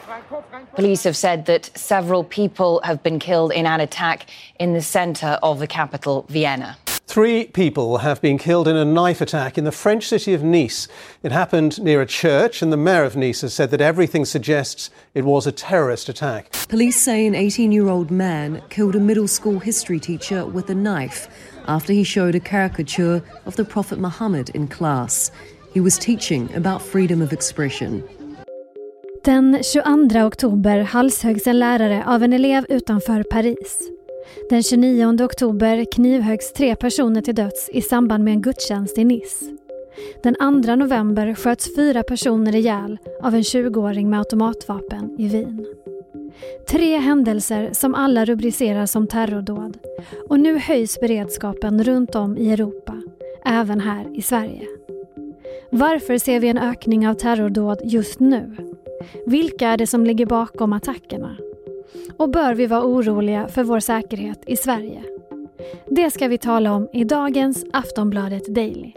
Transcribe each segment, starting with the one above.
Police have said that several people have been killed in an attack in the centre of the capital, Vienna. 3 people have been killed in a knife attack in the French city of Nice. It happened near a church, and the mayor of Nice has said that everything suggests it was a terrorist attack. Police say an 18-year-old man killed a middle school history teacher with a knife after he showed a caricature of the Prophet Muhammad in class. He was teaching about freedom of expression. Den 22 oktober halshöggs en lärare av en elev utanför Paris. Den 29 oktober knivhöggs 3 personer till döds i samband med en gudstjänst i Nice. Den 2 november sköts 4 personer ihjäl av en 20-åring med automatvapen i Wien. 3 händelser som alla rubriceras som terrordåd. Och nu höjs beredskapen runt om i Europa, även här i Sverige. Varför ser vi en ökning av terrordåd just nu? Vilka är det som ligger bakom attackerna? Och bör vi vara oroliga för vår säkerhet i Sverige? Det ska vi tala om i dagens Aftonbladet Daily.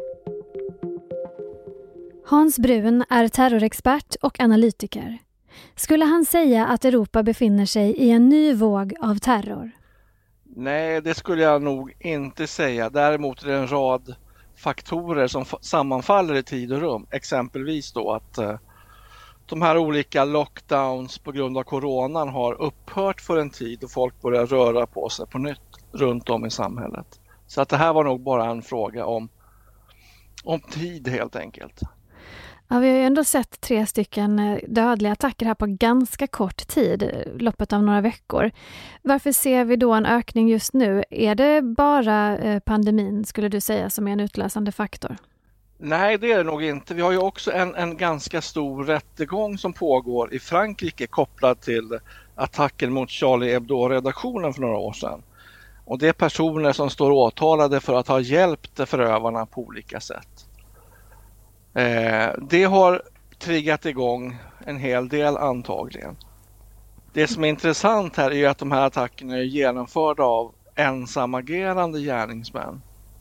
Hans Brun är terrorexpert och analytiker. Skulle han säga att Europa befinner sig i en ny våg av terror? Nej, det skulle jag nog inte säga. Däremot är det en rad faktorer som sammanfaller i tid och rum. Exempelvis då att de här olika lockdowns på grund av coronan har upphört för en tid och folk börjar röra på sig på nytt runt om i samhället. Så att det här var nog bara en fråga om tid helt enkelt. Ja, vi har ju ändå sett 3 stycken dödliga attacker här på ganska kort tid, loppet av några veckor. Varför ser vi då en ökning just nu? Är det bara pandemin, skulle du säga, som är en utlösande faktor? Nej, det är det nog inte. Vi har ju också en ganska stor rättegång som pågår i Frankrike kopplad till attacken mot Charlie Hebdo-redaktionen för några år sedan. Och det är personer som står åtalade för att ha hjälpt förövarna på olika sätt. Det har triggat igång en hel del antagligen. Det som är intressant här är att de här attackerna är genomförda av ensamagerande gärningsmän.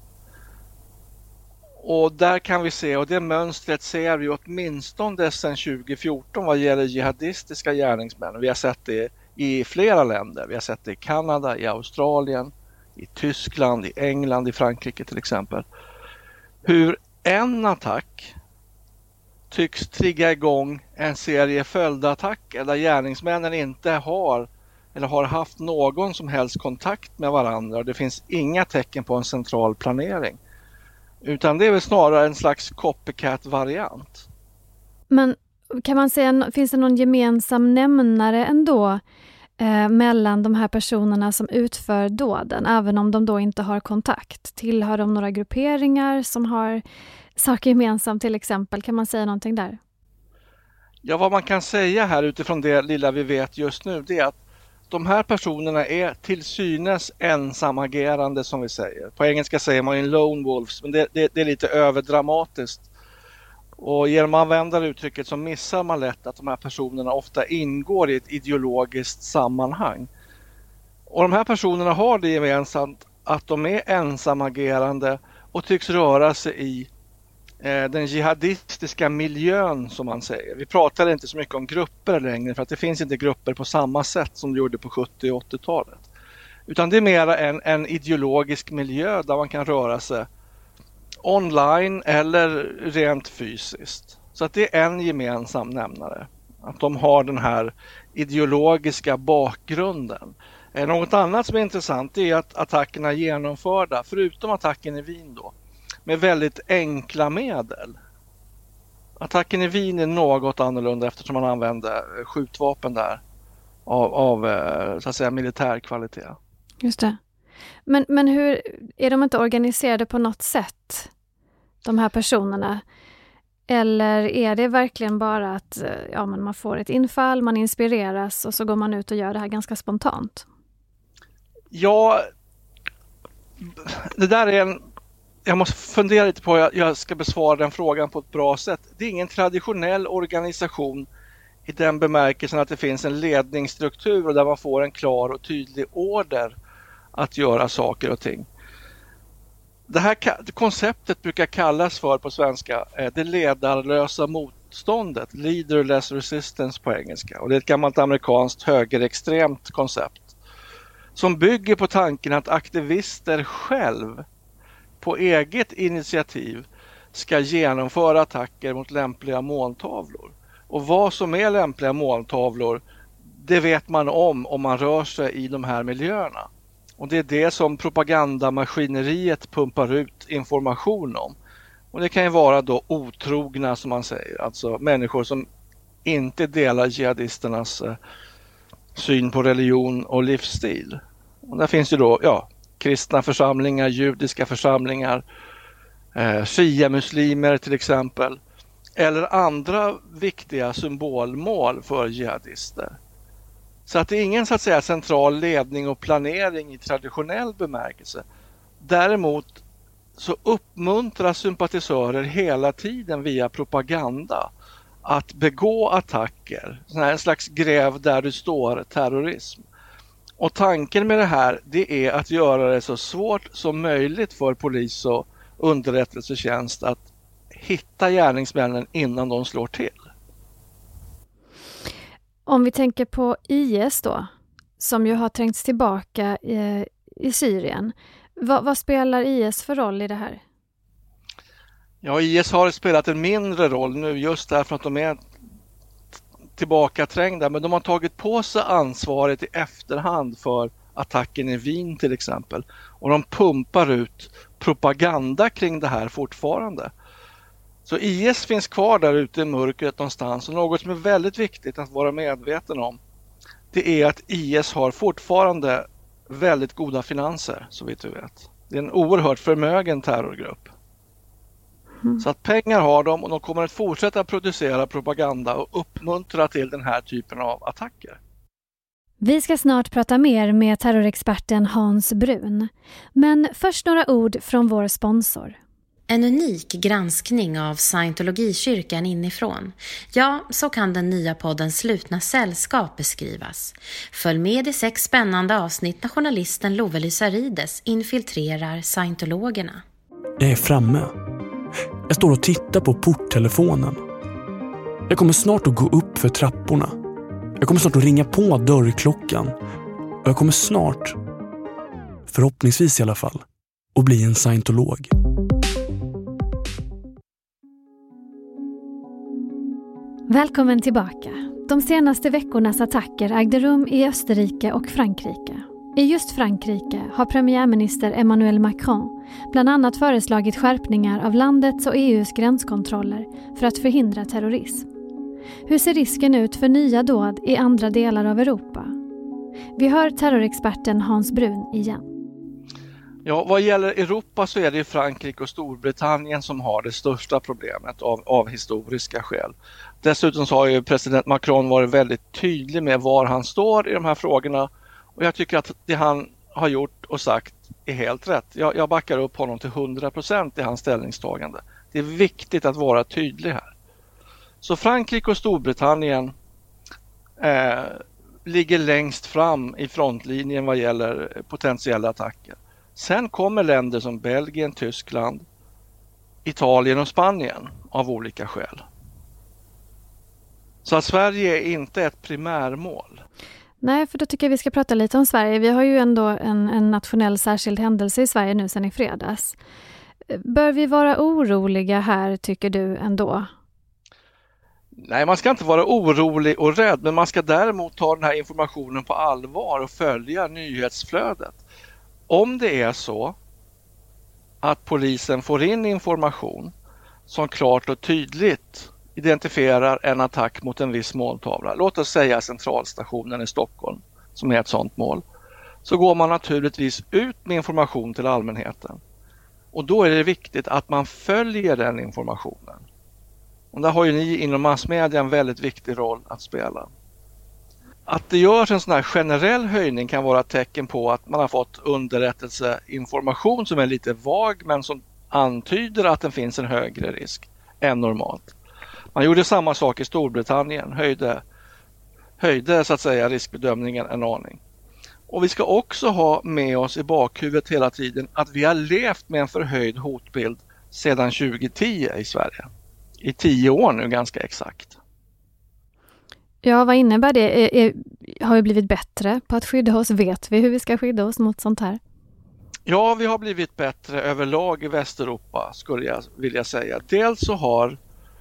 Och där kan vi se, och det mönstret ser vi åtminstone sedan 2014 vad gäller jihadistiska gärningsmän. Vi har sett det i flera länder. Vi har sett det i Kanada, i Australien, i Tyskland, i England, i Frankrike till exempel. Hur en attack tycks trigga igång en serie följdattacker där gärningsmännen inte har eller har haft någon som helst kontakt med varandra. Och det finns inga tecken på en central planering. Utan det är väl snarare en slags copycat-variant. Men kan man säga, finns det någon gemensam nämnare ändå mellan de här personerna som utför dåden, även om de då inte har kontakt? Tillhör de några grupperingar som har saker gemensamt till exempel? Kan man säga någonting där? Ja, vad man kan säga här utifrån det lilla vi vet just nu, det är att de här personerna är till synes ensamagerande som vi säger. På engelska säger man ju lone wolves, men det är lite överdramatiskt. Och genom att använda uttrycket så missar man lätt att de här personerna ofta ingår i ett ideologiskt sammanhang. Och de här personerna har det gemensamt att de är ensamagerande och tycks röra sig i den jihadistiska miljön som man säger. Vi pratar inte så mycket om grupper längre för att det finns inte grupper på samma sätt som det gjorde på 70- och 80-talet. Utan det är mer en ideologisk miljö där man kan röra sig online eller rent fysiskt. Så att det är en gemensam nämnare. Att de har den här ideologiska bakgrunden. Något annat som är intressant är att attackerna är genomförda, förutom attacken i Wien då, med väldigt enkla medel. Attacken i Wien är något annorlunda eftersom man använde skjutvapen där av så att säga militär kvalitet. Just det. Men hur är de inte organiserade på något sätt, de här personerna? Eller är det verkligen bara att men man får ett infall, man inspireras och så går man ut och gör det här ganska spontant? Ja, det där är jag måste fundera lite på hur jag ska besvara den frågan på ett bra sätt. Det är ingen traditionell organisation i den bemärkelsen att det finns en ledningsstruktur där man får en klar och tydlig order att göra saker och ting. Det här konceptet brukar kallas för på svenska det ledarlösa motståndet, leaderless resistance på engelska. Och det är ett gammalt amerikanskt högerextremt koncept som bygger på tanken att aktivister själv på eget initiativ ska genomföra attacker mot lämpliga måltavlor. Och vad som är lämpliga måltavlor, det vet man om man rör sig i de här miljöerna. Och det är det som propagandamaskineriet pumpar ut information om. Och det kan ju vara då otrogna, som man säger, alltså människor som inte delar jihadisternas syn på religion och livsstil. Och där finns ju då kristna församlingar, judiska församlingar, shia-muslimer till exempel, eller andra viktiga symbolmål för jihadister. Så att det är ingen så att säga central ledning och planering i traditionell bemärkelse. Däremot så uppmuntrar sympatisörer hela tiden via propaganda att begå attacker. En slags gräv där du står terrorism. Och tanken med det här, det är att göra det så svårt som möjligt för polis och underrättelsetjänst att hitta gärningsmännen innan de slår till. Om vi tänker på IS då, som ju har trängts tillbaka i Syrien. Vad spelar IS för roll i det här? Ja, IS har spelat en mindre roll nu just därför att de är tillbakaträngda. Men de har tagit på sig ansvaret i efterhand för attacken i Wien till exempel. Och de pumpar ut propaganda kring det här fortfarande. Så IS finns kvar där ute i mörkret någonstans, och något som är väldigt viktigt att vara medveten om, det är att IS har fortfarande väldigt goda finanser, så vitt vi vet. Det är en oerhört förmögen terrorgrupp. Så att pengar har de, och de kommer att fortsätta producera propaganda och uppmuntra till den här typen av attacker. Vi ska snart prata mer med terrorexperten Hans Brun. Men först några ord från vår sponsor. En unik granskning av Scientologikyrkan inifrån. Ja, så kan den nya podden Slutna sällskap beskrivas. Följ med i 6 spännande avsnitt när journalisten Love Lysarides infiltrerar scientologerna. Jag är framme. Jag står och tittar på porttelefonen. Jag kommer snart att gå upp för trapporna. Jag kommer snart att ringa på dörrklockan. Och jag kommer snart, förhoppningsvis i alla fall, att bli en scientolog. Välkommen tillbaka. De senaste veckornas attacker ägde rum i Österrike och Frankrike. I just Frankrike har premiärminister Emmanuel Macron bland annat föreslagit skärpningar av landets och EUs gränskontroller för att förhindra terrorism. Hur ser risken ut för nya dåd i andra delar av Europa? Vi hör terrorexperten Hans Brun igen. Ja, vad gäller Europa så är det Frankrike och Storbritannien som har det största problemet av historiska skäl. Dessutom så har ju president Macron varit väldigt tydlig med var han står i de här frågorna, och jag tycker att det han har gjort och sagt är helt rätt. Jag backar upp honom till 100% i hans ställningstagande. Det är viktigt att vara tydlig här. Så Frankrike och Storbritannien ligger längst fram i frontlinjen vad gäller potentiella attacker. Sen kommer länder som Belgien, Tyskland, Italien och Spanien av olika skäl. Så att Sverige är inte ett primärmål. Nej, för då tycker jag vi ska prata lite om Sverige. Vi har ju ändå en nationell särskild händelse i Sverige nu sedan i fredags. Bör vi vara oroliga här, tycker du ändå? Nej, man ska inte vara orolig och rädd, men man ska däremot ta den här informationen på allvar och följa nyhetsflödet. Om det är så att polisen får in information som klart och tydligt identifierar en attack mot en viss måltavla, låt oss säga centralstationen i Stockholm som är ett sådant mål, så går man naturligtvis ut med information till allmänheten. Och då är det viktigt att man följer den informationen. Och där har ju ni inom massmedia en väldigt viktig roll att spela. Att det görs en sån här generell höjning kan vara ett tecken på att man har fått underrättelseinformation som är lite vag men som antyder att det finns en högre risk än normalt. Man gjorde samma sak i Storbritannien, höjde så att säga riskbedömningen en aning. Och vi ska också ha med oss i bakhuvudet hela tiden att vi har levt med en förhöjd hotbild sedan 2010 i Sverige. i 10 år nu ganska exakt. Ja, vad innebär det? Har vi blivit bättre på att skydda oss? Vet vi hur vi ska skydda oss mot sånt här? Ja, vi har blivit bättre överlag i Västeuropa skulle jag vilja säga. Dels så har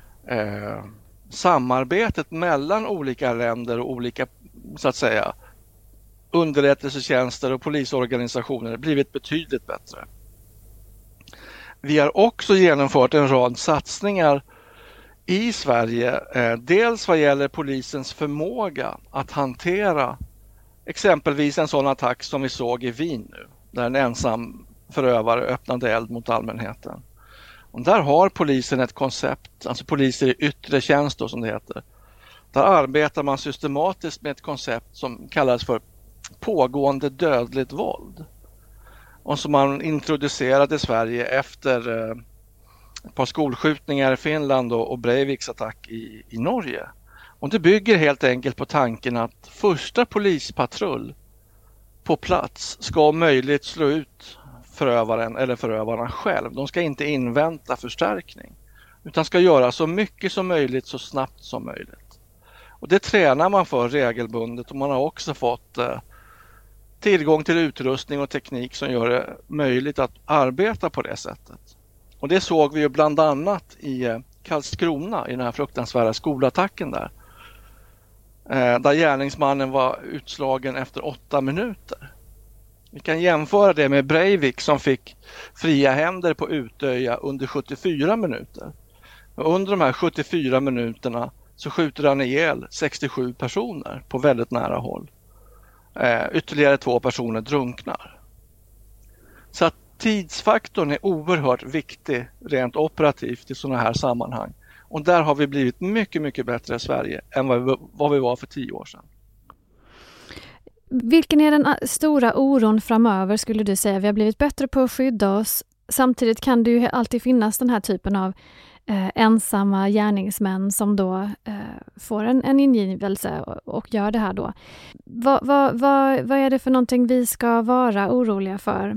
samarbetet mellan olika länder och olika så att säga underrättelsetjänster och polisorganisationer blivit betydligt bättre. Vi har också genomfört en rad satsningar i Sverige, dels vad gäller polisens förmåga att hantera exempelvis en sån attack som vi såg i Wien nu, där en ensam förövare öppnade eld mot allmänheten. Och där har polisen ett koncept, alltså poliser i yttre tjänst då, som det heter. Där arbetar man systematiskt med ett koncept som kallas för pågående dödligt våld. Och som man introducerade i Sverige efter ett par skolskjutningar i Finland och Breiviks attack i Norge. Och det bygger helt enkelt på tanken att första polispatrull på plats ska om möjligt slå ut förövaren eller förövarna själv. De ska inte invänta förstärkning utan ska göra så mycket som möjligt så snabbt som möjligt. Och det tränar man för regelbundet och man har också fått tillgång till utrustning och teknik som gör det möjligt att arbeta på det sättet. Och det såg vi ju bland annat i Karlskrona i den här fruktansvärda skolattacken där. Där gärningsmannen var utslagen efter 8 minuter. Vi kan jämföra det med Breivik som fick fria händer på Utöja under 74 minuter. Och under de här 74 minuterna så skjuter han ihjäl 67 personer på väldigt nära håll. Ytterligare 2 personer drunknar. Så att tidsfaktorn är oerhört viktig rent operativt i sådana här sammanhang. Och där har vi blivit mycket, mycket bättre i Sverige än vad vi var för 10 år sedan. Vilken är den stora oron framöver skulle du säga? Vi har blivit bättre på att skydda oss. Samtidigt kan det ju alltid finnas den här typen av ensamma gärningsmän som då får en ingivelse och gör det här då. Vad är det för någonting vi ska vara oroliga för?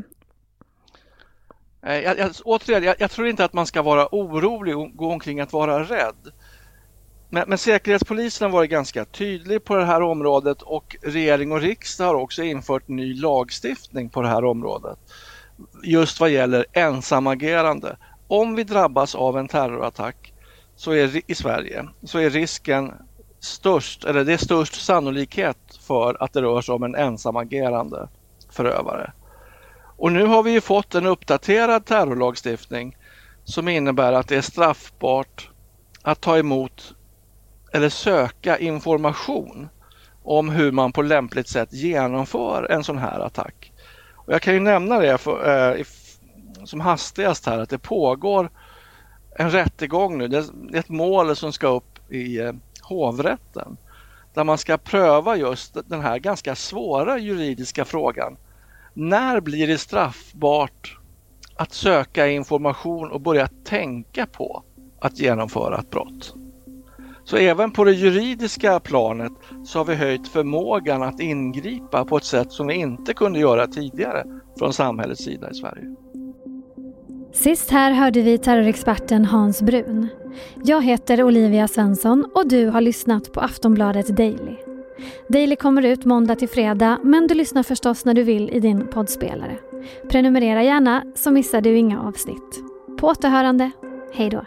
Jag tror inte att man ska vara orolig och gå omkring att vara rädd. Men Säkerhetspolisen har varit ganska tydlig på det här området och regering och riksdag har också infört ny lagstiftning på det här området. Just vad gäller ensamagerande. Om vi drabbas av en terrorattack i Sverige så är risken störst, eller det är störst sannolikhet för att det rör sig om en ensamagerande förövare. Och nu har vi ju fått en uppdaterad terrorlagstiftning som innebär att det är straffbart att ta emot eller söka information om hur man på lämpligt sätt genomför en sån här attack. Och jag kan ju nämna det som hastigast här att det pågår en rättegång nu. Det är ett mål som ska upp i hovrätten där man ska pröva just den här ganska svåra juridiska frågan. När blir det straffbart att söka information och börja tänka på att genomföra ett brott? Så även på det juridiska planet så har vi höjt förmågan att ingripa på ett sätt som vi inte kunde göra tidigare från samhällets sida i Sverige. Sist här hörde vi terrorexperten Hans Brun. Jag heter Olivia Svensson och du har lyssnat på Aftonbladet Daily. Daily kommer ut måndag till fredag, men du lyssnar förstås när du vill i din poddspelare. Prenumerera gärna så missar du inga avsnitt. På återhörande, hej då!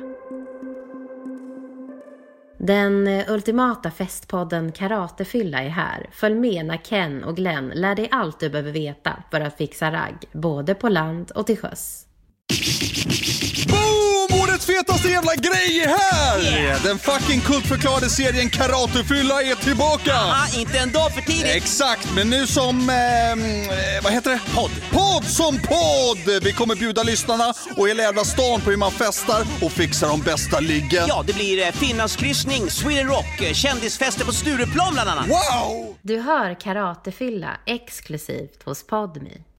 Den ultimata festpodden Karatefylla är här. Följ med när Ken och Glenn lär dig allt du behöver veta för att fixa ragg, både på land och till sjöss. Boom! Årets fetaste jävla grej är här! Yeah. Den fucking kultförklarade serien Karatefylla är tillbaka! Aha, inte en dag för tidigt! Exakt, men nu som... vad heter det? Podd som podd! Vi kommer bjuda lyssnarna och hela jävla stan på hur man festar och fixar de bästa liggen. Ja, det blir Finlandskryssning, Sweden Rock, kändisfester på Stureplan bland annat. Wow! Du hör Karatefylla exklusivt hos Podme.